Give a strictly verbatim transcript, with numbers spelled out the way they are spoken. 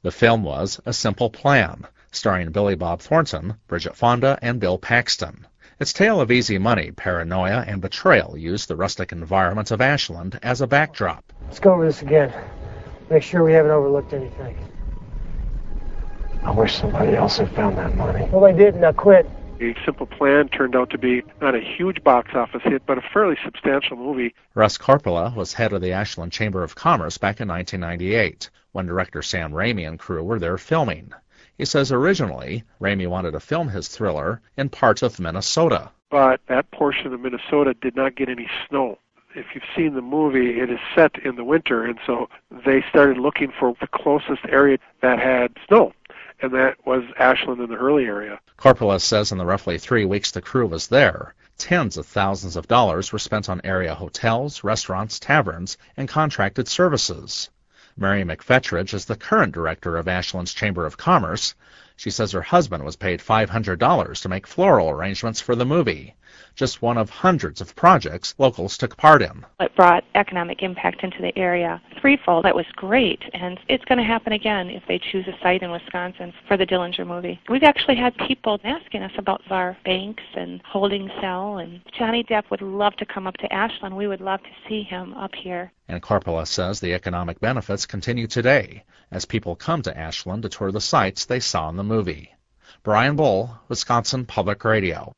The film was A Simple Plan, starring Billy Bob Thornton, Bridget Fonda, and Bill Paxton. Its tale of easy money, paranoia, and betrayal used the rustic environment of Ashland as a backdrop. Let's go over this again. Make sure we haven't overlooked anything. I wish somebody else had found that money. Well, they didn't. I quit. A Simple Plan turned out to be not a huge box office hit, but a fairly substantial movie. Russ Coppola was head of the Ashland Chamber of Commerce back in nineteen ninety-eight, when director Sam Raimi and crew were there filming. He says originally, Raimi wanted to film his thriller in parts of Minnesota. But that portion of Minnesota did not get any snow. If you've seen the movie, it is set in the winter, and so they started looking for the closest area that had snow, and that was Ashland in the Hurley area. Coppola says in the roughly three weeks the crew was there, tens of thousands of dollars were spent on area hotels, restaurants, taverns, and contracted services. Mary McFetridge is the current director of Ashland's Chamber of Commerce. She says her husband was paid five hundred dollars to make floral arrangements for the movie, just one of hundreds of projects locals took part in. It brought economic impact into the area threefold. That was great, and it's going to happen again if they choose a site in Wisconsin for the Dillinger movie. We've actually had people asking us about our banks and holding cell, and Johnny Depp would love to come up to Ashland. We would love to see him up here. And Coppola says the economic benefits continue today as people come to Ashland to tour the sites they saw in the movie. Brian Bull, Wisconsin Public Radio.